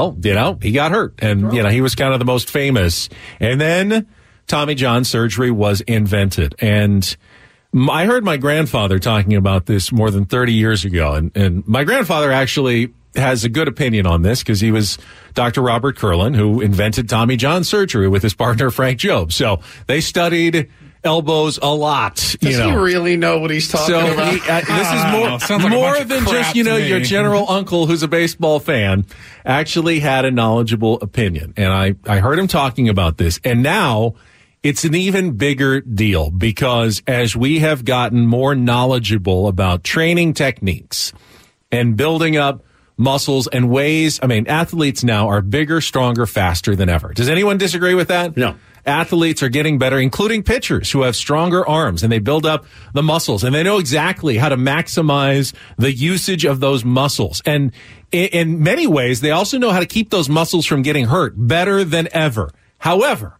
he got hurt and, he was kind of the most famous. And then Tommy John surgery was invented. And I heard my grandfather talking about this more than 30 years ago, and my grandfather actually has a good opinion on this because he was Dr. Robert Kurlan, who invented Tommy John surgery with his partner Frank Jobe. So they studied elbows a lot. Does he really know what he's talking about? This is more than just your general uncle who's a baseball fan. Actually had a knowledgeable opinion, and I heard him talking about this, and now it's an even bigger deal because as we have gotten more knowledgeable about training techniques and building up muscles and ways, athletes now are bigger, stronger, faster than ever. Does anyone disagree with that? No. Athletes are getting better, including pitchers who have stronger arms, and they build up the muscles, and they know exactly how to maximize the usage of those muscles. And in many ways, they also know how to keep those muscles from getting hurt better than ever. However,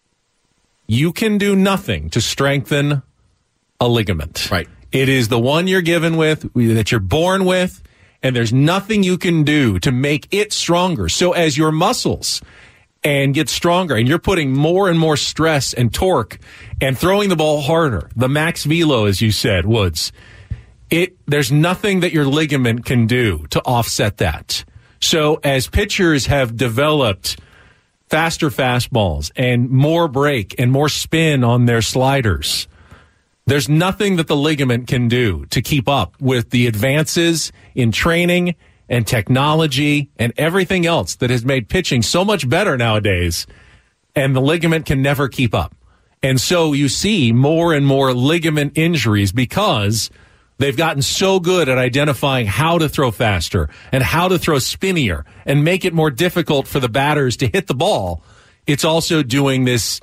you can do nothing to strengthen a ligament. Right. It is the one you're given with, that you're born with, and there's nothing you can do to make it stronger. So as your muscles and get stronger, and you're putting more and more stress and torque and throwing the ball harder, the max velo, as you said, Woods, there's nothing that your ligament can do to offset that. So as pitchers have developed faster fastballs and more break and more spin on their sliders, there's nothing that the ligament can do to keep up with the advances in training and technology and everything else that has made pitching so much better nowadays, and the ligament can never keep up. And so you see more and more ligament injuries because they've gotten so good at identifying how to throw faster and how to throw spinnier and make it more difficult for the batters to hit the ball. It's also doing this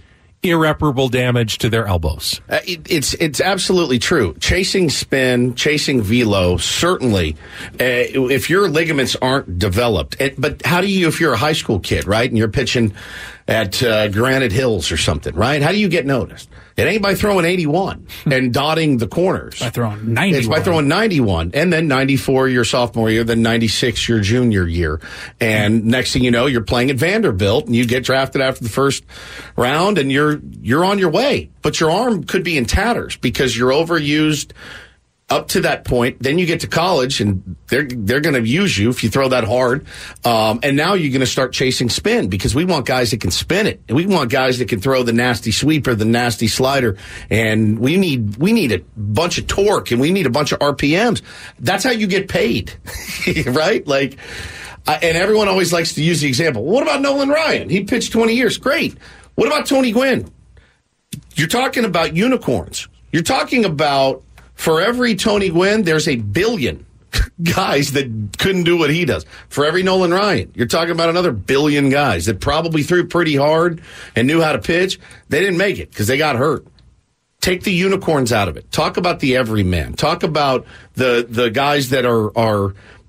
irreparable damage to their elbows. It's absolutely true. Chasing spin, chasing velo, certainly, if your ligaments aren't developed. But how do you, if you're a high school kid, right, and you're pitching at Granite Hills or something, right? How do you get noticed? It ain't by throwing 81 and dotting the corners. By throwing 91. It's by throwing 91, and then 94 your sophomore year, then 96 your junior year. And next thing you know, you're playing at Vanderbilt, and you get drafted after the first round, and you're on your way. But your arm could be in tatters because you're overused up to that point. Then you get to college, and they're going to use you if you throw that hard. And now you're going to start chasing spin because we want guys that can spin it. And we want guys that can throw the nasty sweeper, the nasty slider. And we need a bunch of torque, and we need a bunch of RPMs. That's how you get paid, right? Like, and everyone always likes to use the example. What about Nolan Ryan? He pitched 20 years. Great. What about Tony Gwynn? You're talking about unicorns. You're talking about, for every Tony Gwynn, there's a billion guys that couldn't do what he does. For every Nolan Ryan, you're talking about another billion guys that probably threw pretty hard and knew how to pitch. They didn't make it because they got hurt. Take the unicorns out of it. Talk about the everyman. Talk about the guys that are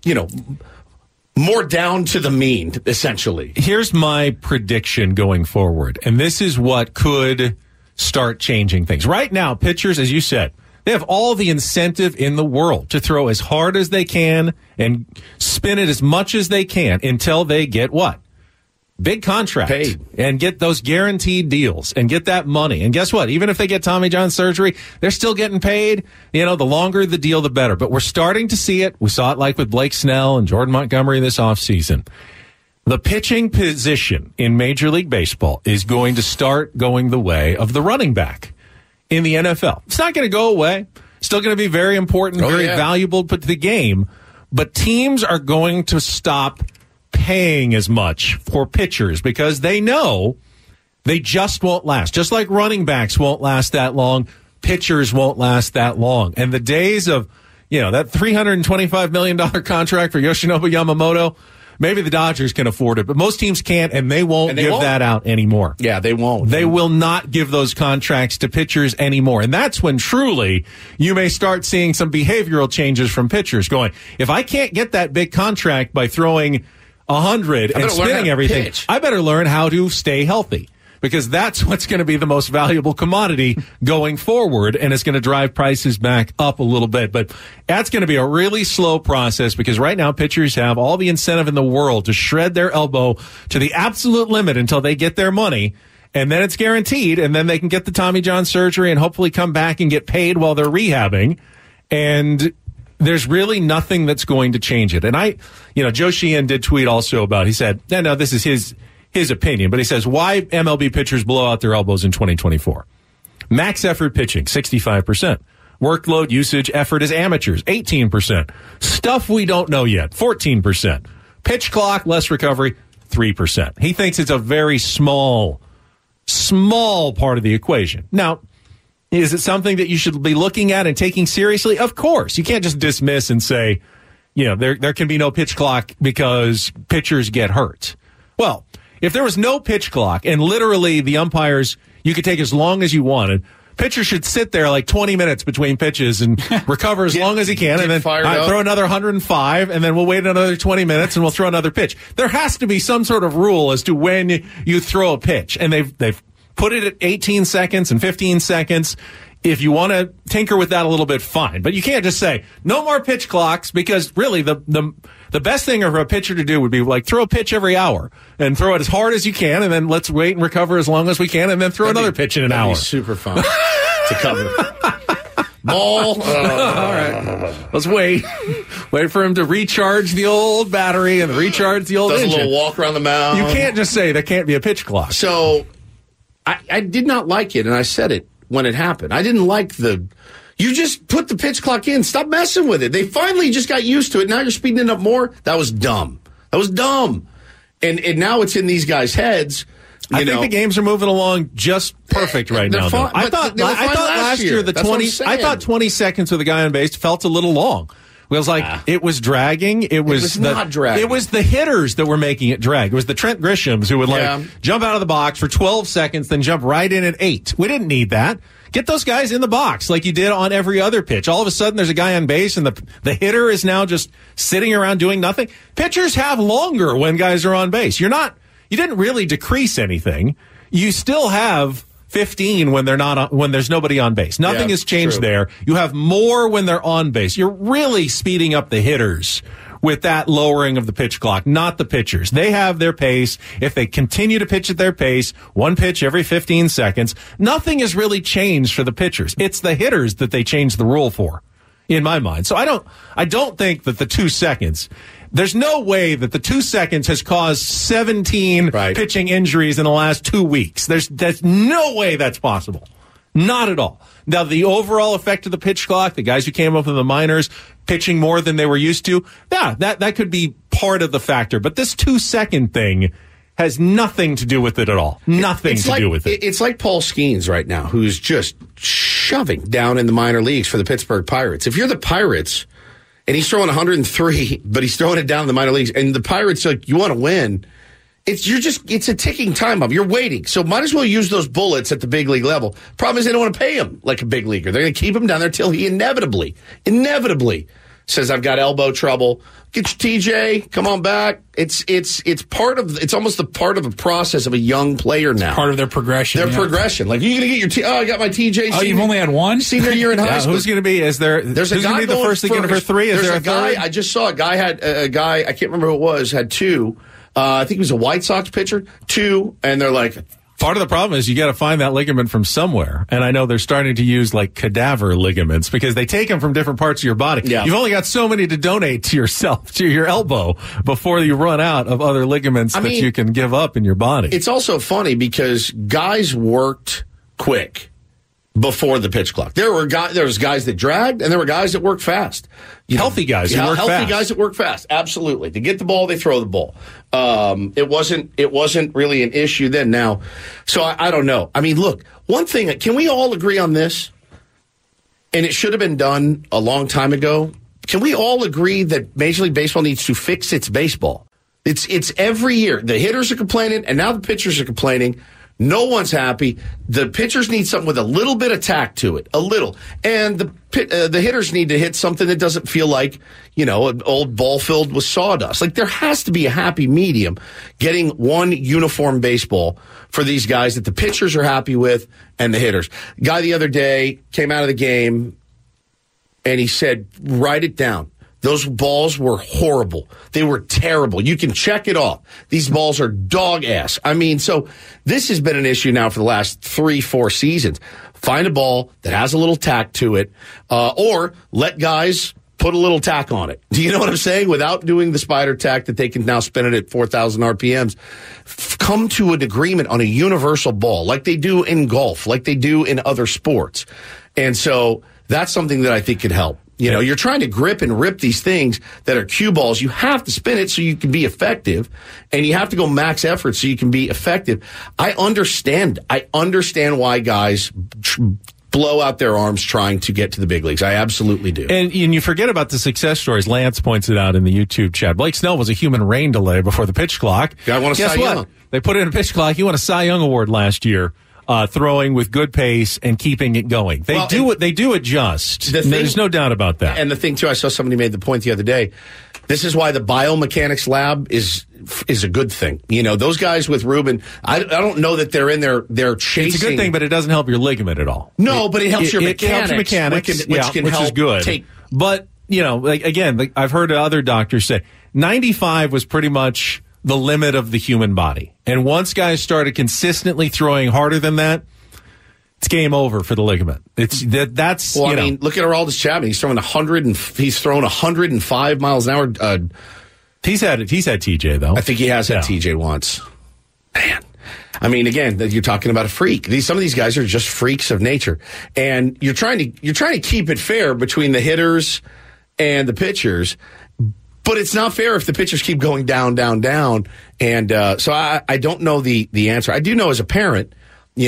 more down to the mean, essentially. Here's my prediction going forward, and this is what could start changing things. Right now, pitchers, as you said, they have all the incentive in the world to throw as hard as they can and spin it as much as they can until they get what? Big contract. Paid. And get those guaranteed deals and get that money. And guess what? Even if they get Tommy John surgery, they're still getting paid. The longer the deal, the better. But we're starting to see it. We saw it like with Blake Snell and Jordan Montgomery this offseason. The pitching position in Major League Baseball is going to start going the way of the running back in the NFL. It's not going to go away. Still going to be very important, very valuable to the game. But teams are going to stop paying as much for pitchers because they know they just won't last. Just like running backs won't last that long, pitchers won't last that long. And the days of, that $325 million contract for Yoshinobu Yamamoto, maybe the Dodgers can afford it, but most teams can't, and they won't give that out anymore. Yeah, they won't. They will not give those contracts to pitchers anymore. And that's when truly you may start seeing some behavioral changes from pitchers going, if I can't get that big contract by throwing 100 and spinning everything, I better learn how to stay healthy. Because that's what's going to be the most valuable commodity going forward, and it's going to drive prices back up a little bit. But that's going to be a really slow process because right now pitchers have all the incentive in the world to shred their elbow to the absolute limit until they get their money, and then it's guaranteed, and then they can get the Tommy John surgery and hopefully come back and get paid while they're rehabbing. And there's really nothing that's going to change it. And Joe Sheehan did tweet also about, he said, no, this is his opinion, but he says, why MLB pitchers blow out their elbows in 2024? Max effort pitching, 65%. Workload, usage, effort as amateurs, 18%. Stuff we don't know yet, 14%. Pitch clock, less recovery, 3%. He thinks it's a very small part of the equation. Now, is it something that you should be looking at and taking seriously? Of course. You can't just dismiss and say, there can be no pitch clock because pitchers get hurt. Well, if there was no pitch clock and literally the umpires, you could take as long as you wanted, pitcher should sit there like 20 minutes between pitches and recover as long as he can and then throw another 105 and then we'll wait another 20 minutes and we'll throw another pitch. There has to be some sort of rule as to when you throw a pitch. And they've put it at 18 seconds and 15 seconds. If you want to tinker with that a little bit, fine. But you can't just say, no more pitch clocks, because really the best thing for a pitcher to do would be like throw a pitch every hour and throw it as hard as you can, and then let's wait and recover as long as we can, and then throw another pitch in an hour. That'd be super fun to cover. Ball. All right. Let's wait. Wait for him to recharge the old battery and recharge the old engine. Does a little walk around the mound. You can't just say there can't be a pitch clock. So I did not like it, and I said it when it happened. I didn't like you just put the pitch clock in. Stop messing with it. They finally just got used to it. Now you're speeding it up more. That was dumb. And now it's in these guys' heads. I think the games are moving along just perfect right now. I thought last year the 20 seconds with a guy on base felt a little long. It was dragging. It was not dragging. It was the hitters that were making it drag. It was the Trent Grishams who would jump out of the box for 12 seconds, then jump right in at 8. We didn't need that. Get those guys in the box like you did on every other pitch. All of a sudden, there's a guy on base, and the hitter is now just sitting around doing nothing. Pitchers have longer when guys are on base. You didn't really decrease anything. You still have 15 when there's nobody on base. Nothing has changed there. You have more when they're on base. You're really speeding up the hitters with that lowering of the pitch clock, not the pitchers. They have their pace. If they continue to pitch at their pace, one pitch every 15 seconds, nothing has really changed for the pitchers. It's the hitters that they changed the rule for, in my mind. So I don't think that the 2 seconds, there's no way that the 2 seconds has caused 17 pitching injuries in the last 2 weeks. There's no way that's possible. Not at all. Now, the overall effect of the pitch clock, the guys who came up in the minors pitching more than they were used to, that could be part of the factor. But this 2 second thing has nothing to do with it at all. Nothing to do with it. It's like Paul Skeens right now, who's just shoving down in the minor leagues for the Pittsburgh Pirates. If you're the Pirates and he's throwing 103, but he's throwing it down in the minor leagues, and the Pirates are like, you want to win, it's a ticking time bomb. You're waiting. So might as well use those bullets at the big league level. Problem is they don't want to pay him like a big leaguer. They're going to keep him down there till he inevitably says, I've got elbow trouble. Get your TJ. Come on back. It's almost the part of a process of a young player now. Part of their progression. Progression. Like, you're going to get your I got my TJ. Oh, you've only had one? Senior year in high school. Who's going to be? There's a guy be the first to get it for 3? Is there a guy? I just saw a guy I can't remember who it was, had 2. I think he was a White Sox pitcher, 2, and they're like, part of the problem is you got to find that ligament from somewhere. And I know they're starting to use like cadaver ligaments because they take them from different parts of your body. Yeah. You've only got so many to donate to yourself, to your elbow, before you run out of other ligaments that you can give up in your body. It's also funny because guys worked quick before the pitch clock. There was guys that dragged, and there were guys that worked fast. Healthy guys who work fast. Healthy guys that work fast. Absolutely. To get the ball, they throw the ball. It wasn't really an issue then. Now, so I don't know. I mean, look, one thing, can we all agree on this? And it should have been done a long time ago. Can we all agree that Major League Baseball needs to fix its baseball? It's every year. The hitters are complaining, and now the pitchers are complaining. No one's happy. The pitchers need something with a little bit of tact to it, a little. And the hitters need to hit something that doesn't feel like, an old ball filled with sawdust. Like, there has to be a happy medium getting one uniform baseball for these guys that the pitchers are happy with and the hitters. Guy the other day came out of the game and he said, write it down. Those balls were horrible. They were terrible. You can check it off. These balls are dog ass. I mean, so this has been an issue now for the last 3-4 seasons. Find a ball that has a little tack to it, or let guys put a little tack on it. Do you know what I'm saying? Without doing the spider tack that they can now spin it at 4,000 RPMs. Come to an agreement on a universal ball like they do in golf, like they do in other sports. And so that's something that I think could help. You're trying to grip and rip these things that are cue balls. You have to spin it so you can be effective, and you have to go max effort so you can be effective. I understand why guys blow out their arms trying to get to the big leagues. I absolutely do. And you forget about the success stories. Lance points it out in the YouTube chat. Blake Snell was a human rain delay before the pitch clock. Guy won a Cy Young. They put in a pitch clock. He won a Cy Young award last year. Throwing with good pace and keeping it going. They do adjust. There's no doubt about that. And the thing, too, I saw somebody made the point the other day. This is why the biomechanics lab is a good thing. Those guys with Ruben, I don't know that they're in there, they're chasing. It's a good thing, but it doesn't help your ligament at all. No, but it helps your mechanics. It helps your mechanics, which is good. But, I've heard other doctors say 95 was pretty much the limit of the human body. And once guys started consistently throwing harder than that, it's game over for the ligament. Look at Aroldis Chapman. He's thrown 105 miles an hour. He's had TJ though. I think he has had TJ once. Man. I mean, again, you're talking about a freak. Some of these guys are just freaks of nature. And you're trying to keep it fair between the hitters and the pitchers. But it's not fair if the pitchers keep going down, down, down. And so I don't know the answer. I do know as a parent,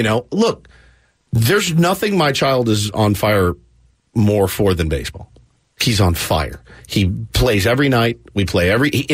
look, there's nothing my child is on fire more for than baseball. He's on fire. He plays every night. We play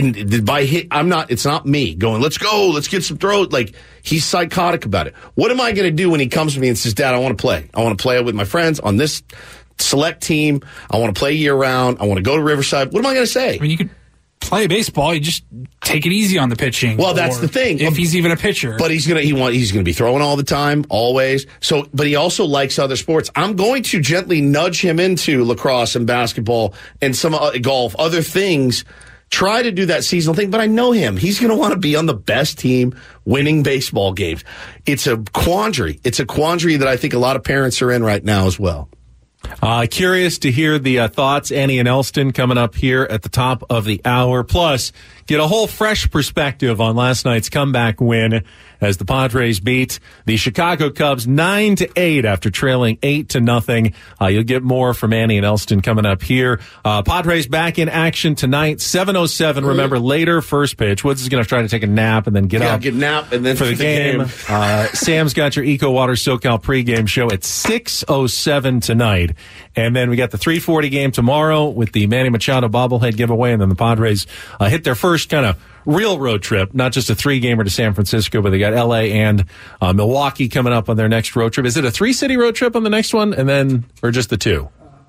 it's not me going, let's go, let's get some throws. Like, he's psychotic about it. What am I going to do when he comes to me and says, Dad, I want to play. I want to play with my friends on this select team. I want to play year round. I want to go to Riverside. What am I going to say? I mean, you could play baseball. You just take it easy on the pitching. Well, that's the thing. If he's even a pitcher. But he's gonna be throwing all the time, always. So, but he also likes other sports. I'm going to gently nudge him into lacrosse and basketball and some golf, other things. Try to do that seasonal thing, but I know him. He's going to want to be on the best team winning baseball games. It's a quandary. It's a quandary that I think a lot of parents are in right now as well. Curious to hear the thoughts. Annie and Elston coming up here at the top of the hour. Plus, get a whole fresh perspective on last night's comeback win as the Padres beat the Chicago Cubs 9-8 after trailing 8-0. You'll get more from Annie and Elston coming up here. Padres back in action tonight, 7:07. Remember, later first pitch. Woods is going to try to take a nap and then get up. Get a nap and then for the game. Sam's got your Eco Water SoCal pregame show at 6:07 tonight. And then we got the 3:40 game tomorrow with the Manny Machado bobblehead giveaway. And then the Padres hit their first kind of real road trip, not just a 3-gamer to San Francisco, but they got L.A. and Milwaukee coming up on their next road trip. Is it a 3-city road trip on the next one, and then or just the 2?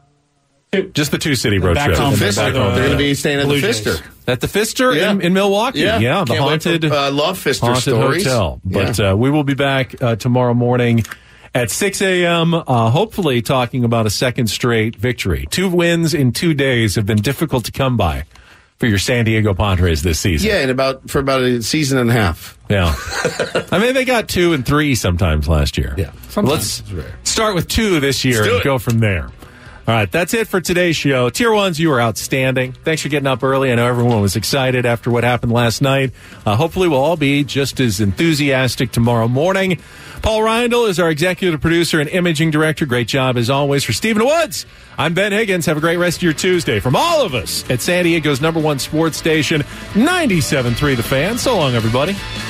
Just the 2-city road trip. They're going to be staying at the Pfister. At the Pfister in Milwaukee. Yeah, the haunted, love Pfister haunted stories. hotel. But we will be back tomorrow morning at 6 a.m., hopefully talking about a second straight victory. 2 wins in 2 days have been difficult to come by for your San Diego Padres this season. Yeah, and for about a season and a half. Yeah. I mean, they got 2 and 3 sometimes last year. Yeah. Let's start with 2 this year and go from there. All right, that's it for today's show. Tier 1s, you were outstanding. Thanks for getting up early. I know everyone was excited after what happened last night. Hopefully we'll all be just as enthusiastic tomorrow morning. Paul Reindl is our executive producer and imaging director. Great job, as always. For Stephen Woods, I'm Ben Higgins. Have a great rest of your Tuesday. From all of us at San Diego's #1 sports station, 97.3 The Fan. So long, everybody.